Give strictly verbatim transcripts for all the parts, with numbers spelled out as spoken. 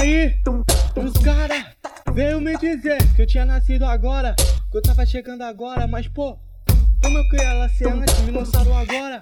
Aí, uns caras veio me dizer que eu tinha nascido agora, que eu tava chegando agora, mas pô, como eu queria ela ser antes, me lançaram agora.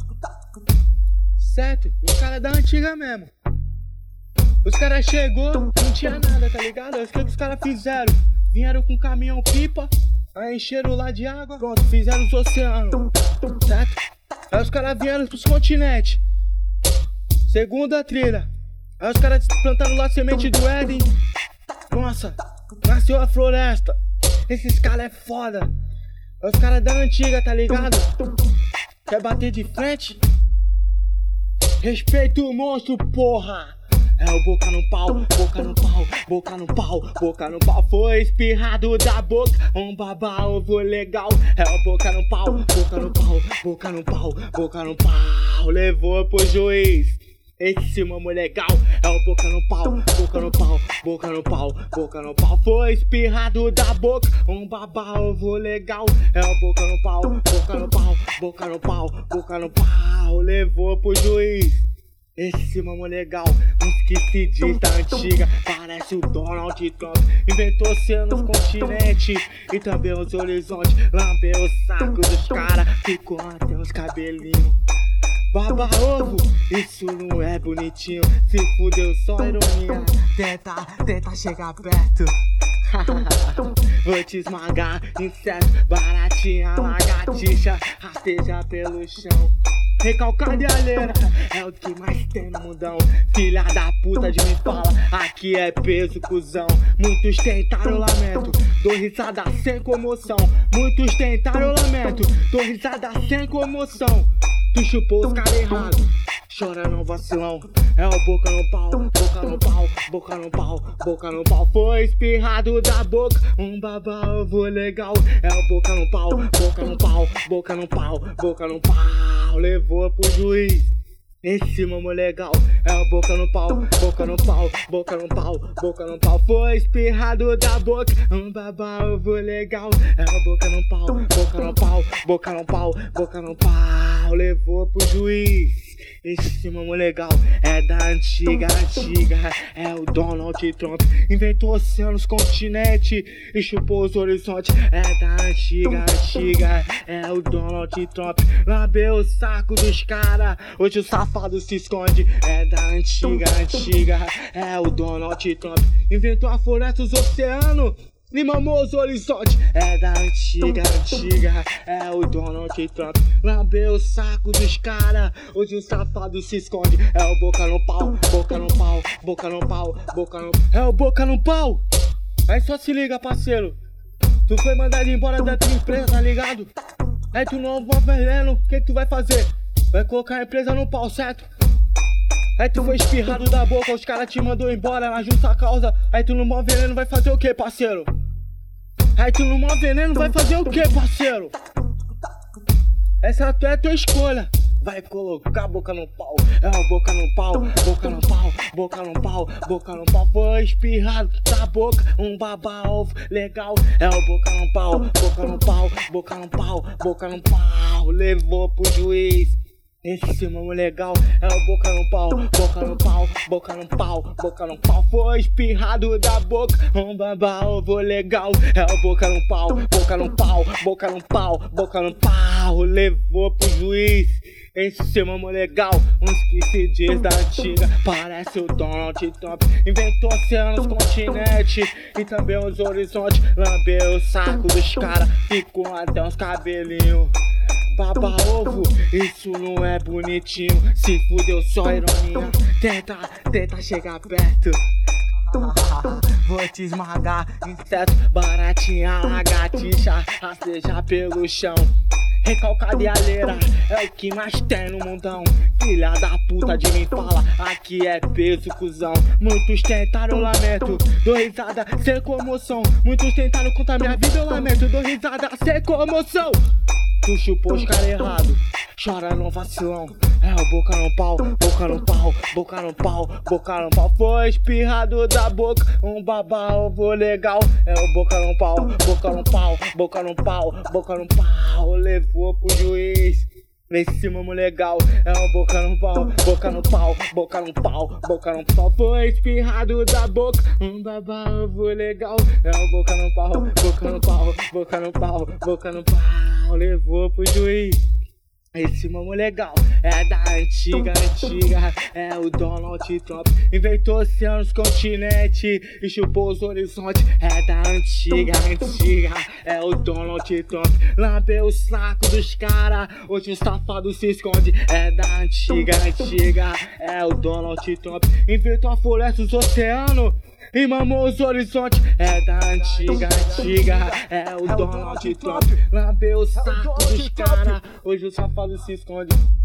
Certo? Os caras da antiga mesmo. Os caras chegou, não tinha nada, tá ligado? O que os caras fizeram? Vieram com caminhão pipa, aí encheram lá de água, pronto, fizeram os oceanos, certo? Aí os caras vieram pros continentes. Segunda trilha. Aí os caras plantaram lá a semente do Éden. Nossa, nasceu a floresta. Esses caras é foda. É os caras da antiga, tá ligado? Quer bater de frente? Respeita o monstro, porra! É o boca no pau, boca no pau, boca no pau, boca no pau. Foi espirrado da boca, um baba-ovo legal. É o boca no pau, boca no pau, boca no pau, boca no pau. Levou pro juiz. Esse mamo legal é o boca no pau, boca no pau, boca no pau, boca no pau. Foi espirrado da boca, um baba-ovo legal. É o boca no pau, boca no pau, boca no pau, boca no pau. Levou pro juiz. Esse mamo legal, uns que se diz da antiga, parece o Donald Trump. Inventou oceanos, continente e também os horizontes. Lambeu o saco dos caras, ficou até os cabelinhos. Baba ovo, isso não é bonitinho. Se fudeu, só ironia. Tenta, tenta chegar perto. Vou te esmagar, inseto, baratinha, lagartixa, rasteja pelo chão. Recalcada e alheira é o que mais tem no mundão. Filha da puta de me fala, aqui é peso, cuzão. Muitos tentaram, lamento, dou risada sem comoção. Muitos tentaram, lamento, dou risada sem comoção. Tu chupou os caras errados, chora não vacilão. É o boca no pau, boca no pau, boca no pau, boca no pau. Foi espirrado da boca, um baba-ovo legal. É o boca no pau, boca no pau, boca no pau, boca no pau. Levou pro juiz. Esse mamo legal é o boca no pau, boca no pau, boca no pau, boca no pau. Foi espirrado da boca, um baba-ovo legal. É o boca no pau, boca no pau, boca no pau, boca no pau. Levou pro juiz. Esse mamo legal é da antiga, antiga. É o Donald Trump. Inventou oceanos, continente e chupou os horizontes. É da antiga, antiga. É o Donald Trump. Lambeu o saco dos caras, hoje o safado se esconde. É da antiga, antiga. É o Donald Trump. Inventou a floresta, os oceanos e mamou os horizontes. É da antiga, antiga. É o Donald Trump. Lambeu o saco dos caras, hoje o safado se esconde. É o boca no pau, boca no pau, boca no pau, boca no... É o boca no pau. Aí só se liga, parceiro. Tu foi mandado embora da tua empresa, tá ligado? Aí tu não vai veneno, o que que tu vai fazer? Vai colocar a empresa no pau, certo? Aí tu foi espirrado da boca, os caras te mandou embora na justa causa. Aí tu no mó veneno vai fazer o que, parceiro? Aí tu no mó veneno vai fazer o que, parceiro? Essa é a tua escolha. Vai colocar a boca no pau. É o boca no pau, boca no pau, boca no pau, boca no pau. Foi espirrado da boca, um baba-ovo legal. É o boca no pau, boca no pau, boca no pau, boca no pau. Levou pro juiz. Esse mamo legal é o boca no pau, boca no pau, boca no pau, boca no pau. Foi espirrado da boca, um baba-ovo legal. É o boca no pau, boca no pau, boca no pau, boca no pau. Levou pro juiz. Esse mamo legal, uns que se diz da antiga, parece o Donald Trump. Inventou oceanos, continente e também os horizontes. Lambeu o saco dos caras, ficou até os cabelinhos. Baba ovo, isso não é bonitinho. Se fudeu, só ironia. Tenta, tenta chegar perto. Vou te esmagar, inseto, baratinha, lagartixa, rastejar pelo chão. Recalcada e alheira é o que mais tem no mundão. Filha da puta de mim fala, aqui é peso, cuzão. Muitos tentaram, eu lamento, dou risada sem comoção. Muitos tentaram contra minha vida, eu lamento, dou risada sem comoção. Tu chupou os caras errados, chora não vacilão. É o boca no pau, boca no pau, boca no pau, boca no pau. Foi espirrado da boca, um baba-ovo legal. É o boca no pau, boca no pau, boca no pau, boca no pau. Levou pro juiz. Esse mamo legal é o boca no pau, boca no pau, boca no pau, boca no pau. Foi espirrado da boca, um babavo legal. É o boca no pau, boca no pau, boca no pau, boca no pau. Levou pro juiz. Esse mamo legal é da antiga, antiga. É o Donald Trump. Inventou oceanos, continente e chupou os horizontes. É da antiga, antiga. É o Donald Trump. Lambeu o saco dos cara, hoje o safado se esconde. É da antiga, antiga. É o Donald Trump. Inventou a floresta dos oceanos e mamou os horizontes. É da antiga, antiga. É o Donald Trump. Lambeu o saco dos cara, hoje o safado se esconde.